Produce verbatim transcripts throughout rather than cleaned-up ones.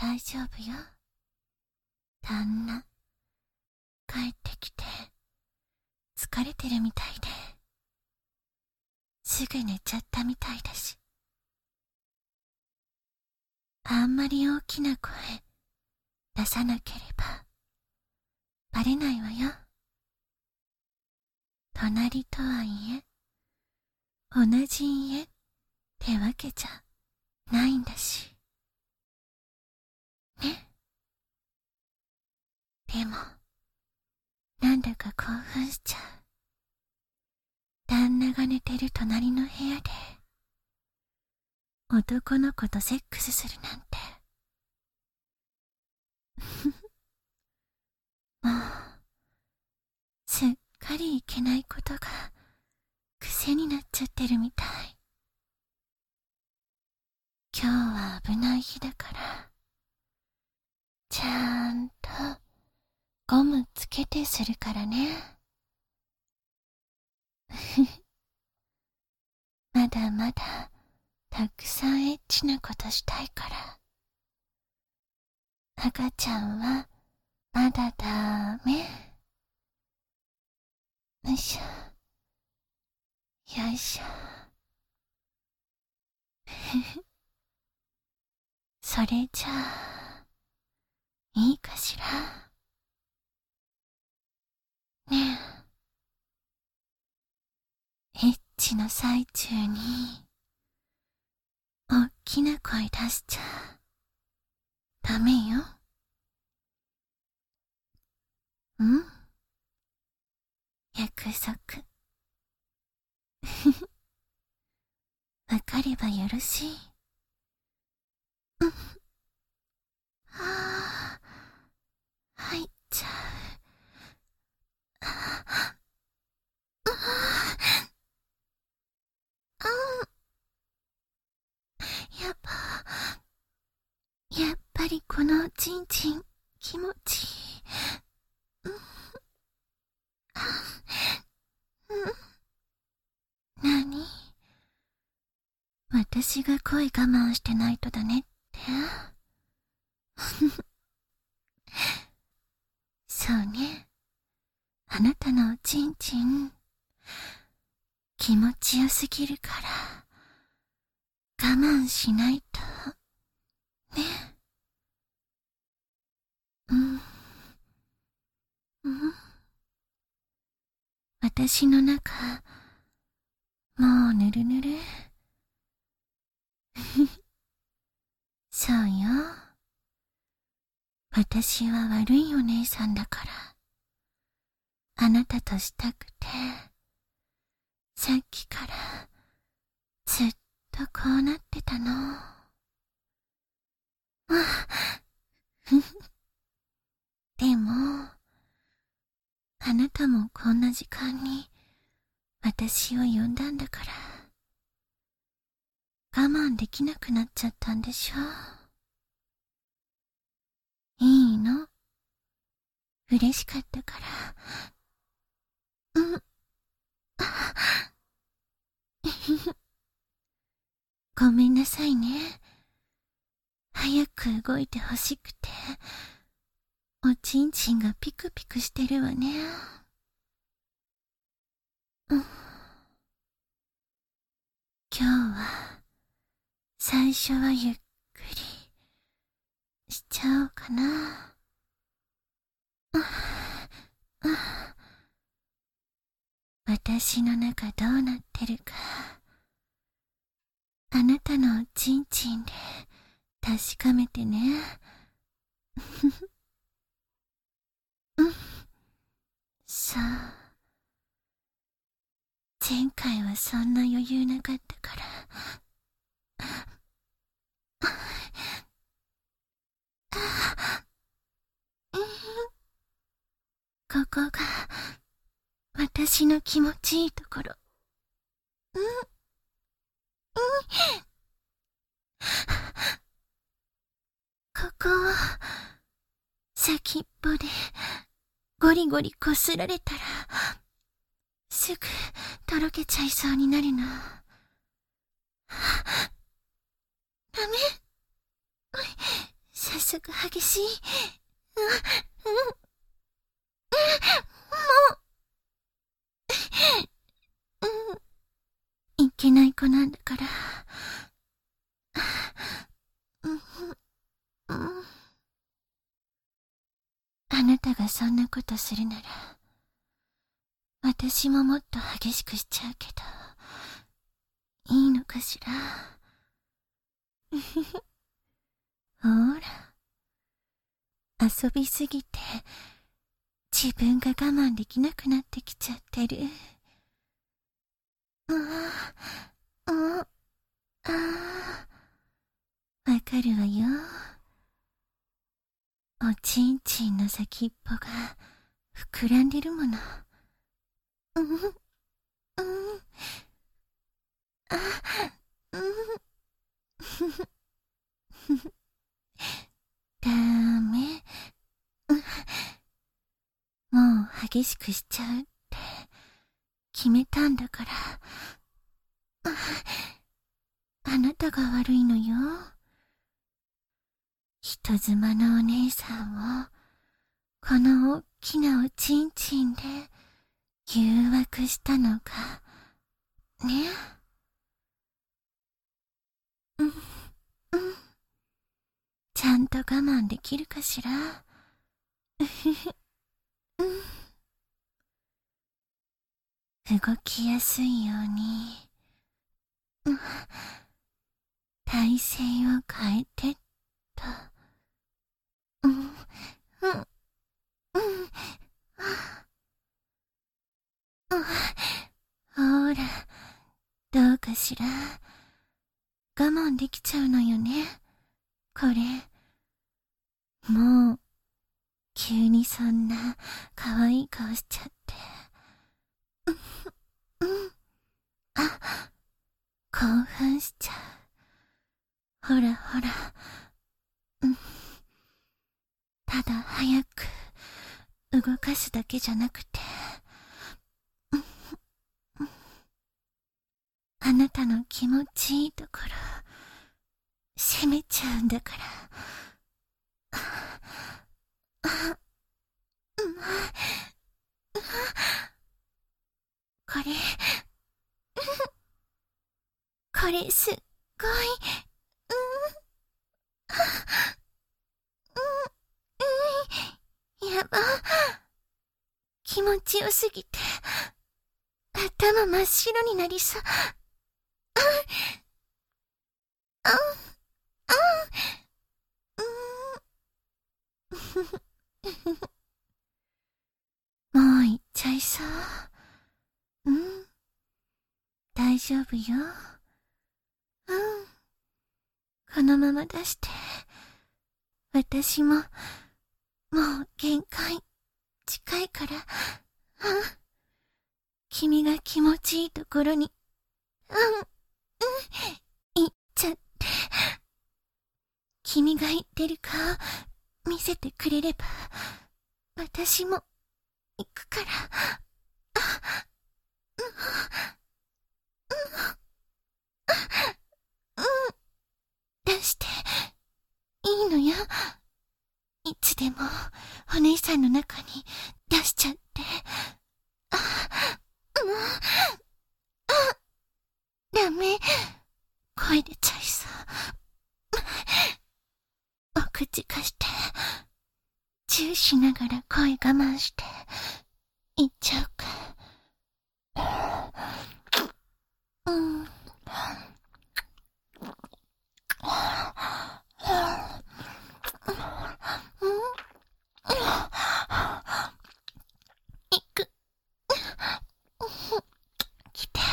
大丈夫よ。旦那、帰ってきて、疲れてるみたいで、すぐ寝ちゃったみたいだし。あんまり大きな声出さなければバレないわよ。隣とはいえ、同じ家ってわけじゃないんだし。ね。でも、なんだか興奮しちゃう。旦那が寝てる隣の部屋で、男の子とセックスするなんて。もう、すっかりいけないことが癖になっちゃってるみたい。今日は危ない日だから、ちゃんとゴムつけてするからね。まだまだたくさんエッチなことしたいから。赤ちゃんはまだダメ。よいしょ。よいしょ。それじゃあ、いいかしら。ねえ、エッチの最中に、おっきな声出しちゃダメよ。うん？約束。わかればよろしい。うん。はぁ、入っちゃう。ああ、あやっぱ、やっぱりこのちんちん気持ちいい。うん、うん、なに？私が声我慢してないとだねって？そうね。あなたのおちんちん、気持ちよすぎるから、我慢しないと、ね。うん。うん。私の中、もうぬるぬる。そうよ。私は悪いお姉さんだから、あなたとしたくて、さっきからずっとこうなってたの。でも、あなたもこんな時間に私を呼んだんだから、我慢できなくなっちゃったんでしょ。いいの？嬉しかったから。うん。ごめんなさいね。早く動いてほしくて、おちんちんがピクピクしてるわね。うん。今日は、最初はゆっくりしちゃおうかな。私の中どうなってるか、あなたのおちんちんで確かめてね。うん。さあ、前回はそんな余裕なかったから。ここが私の気持ちいいところ。うん、うん。ここを先っぽでゴリゴリこすられたら、すぐとろけちゃいそうになるの。ダメ。さすすぐ激しい。うん、うん、もう、うん、いけない子なんだから。うん、うん、あなたがそんなことするなら、私ももっと激しくしちゃうけど、いいのかしら。ほら、遊びすぎて、自分が我慢できなくなってきちゃってる。ああ、ああ、わかるわよ。おちんちんの先っぽが膨らんでるもの。うん、うん、あ、うん、ダメ。もう激しくしちゃうって決めたんだから。あなたが悪いのよ。人妻のお姉さんをこの大きなおちんちんで誘惑したのがね。うん、うん、ちゃんと我慢できるかしら。うん、動きやすいように、うん、体勢を変えてっと。うん、うん、うん、うん、ほら、どうかしら。我慢できちゃうのよね、これ。もう、急にそんな可愛い顔しちゃって。うん、うん、あ、興奮しちゃう。ほらほら、うん、ただ早く動かすだけじゃなくて、うん、うん、あなたの気持ちいいところ責めちゃうんだから。あ、うん、これ、これすっごい、うん、うん、うん、やば。気持ちよすぎて、頭真っ白になりそう。あ、あ、うん、もう行っちゃいそう。うん、大丈夫よ。うん、このまま出して。私も、もう限界、近いから。うん、君が気持ちいいところに、うん、うん、行っちゃって。君が言ってる顔、見せてくれれば、私も、行くから。あ、うん、うん、出して、いいのよ。いつでも、お姉さんの中に出しちゃって。あ、もう、あ、ダメ。声出ちゃいそう。お口貸して、チューしながら声我慢して、言っちゃうか。うん。いく。来て。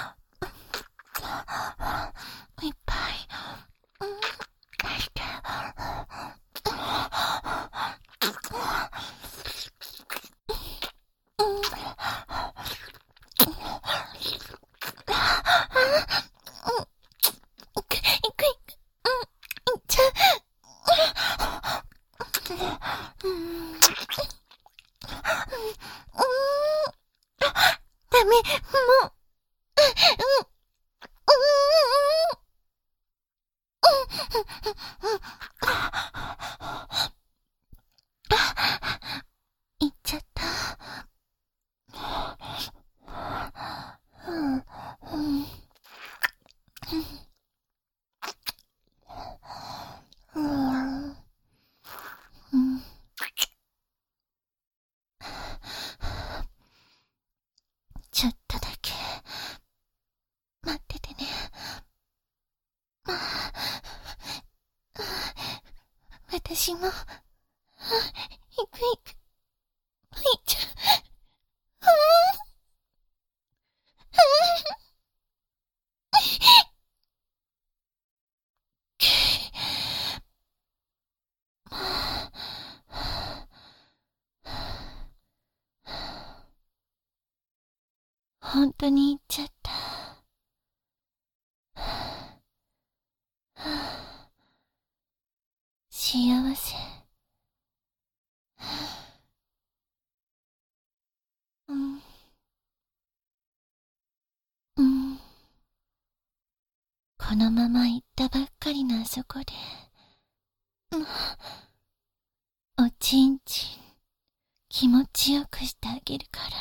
いっぱい。出して。ダメ、もう。うん、うん、うん、うん、 私も、行く行く。おいちゃん。本当に行っちゃった。幸せ。うん。うん。このまま行ったばっかりのあそこで、うん、おちんちん気持ちよくしてあげるから。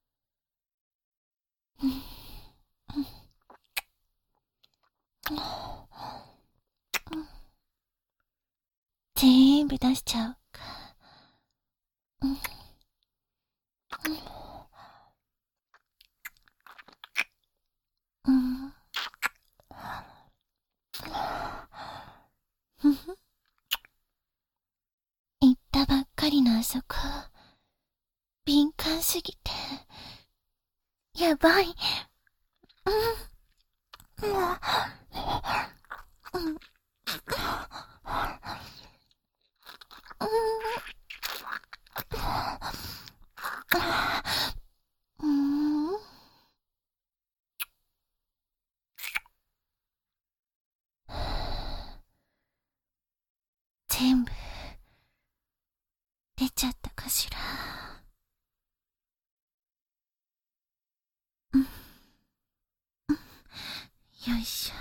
うん。うん。うん、全部出しちゃおうか。うん。うん。うん。ふふ。行ったばっかりのあそこ、敏感すぎて、やばい。うん。もう、うん。うん。うん。全部、出ちゃったかしら。うん。うん。よいしょ。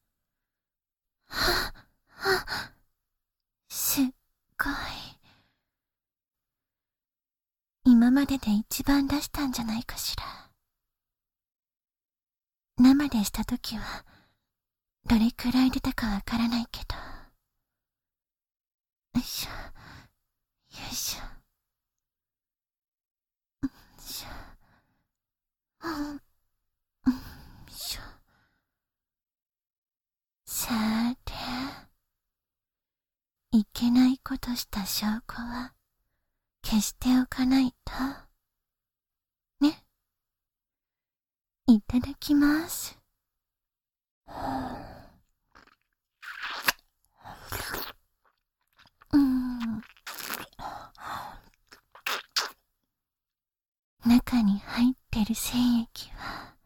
はっ、はっ、すっごい。今までで一番出したんじゃないかしら。生でしたときは、どれくらい出たかわからないけど。よいしょ、よいしょ、よいしょ、うん、うん、よいしょ。さーて、いけないことした証拠は、消しておかないと。ね。いただきます。うん。中に入ってる精液は、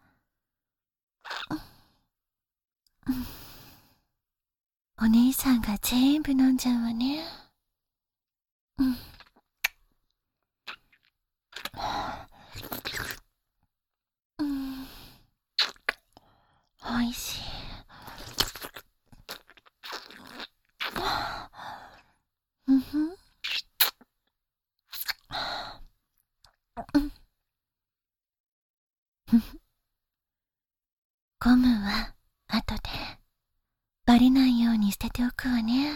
うん、お姉さんが全部飲んじゃうわね。うん。うん。おいしい。うんふん。うん。ふふ。ゴムは後でバレないように捨てておくわね。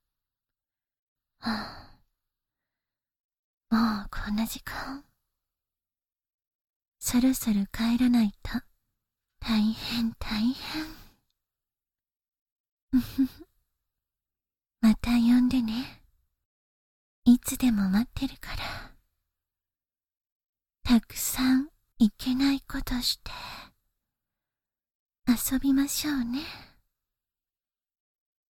はあ、もうこんな時間。そろそろ帰らないと大変大変。うふふ。また呼んでね。いつでも待ってるから。たくさんいけないことして遊びましょうね。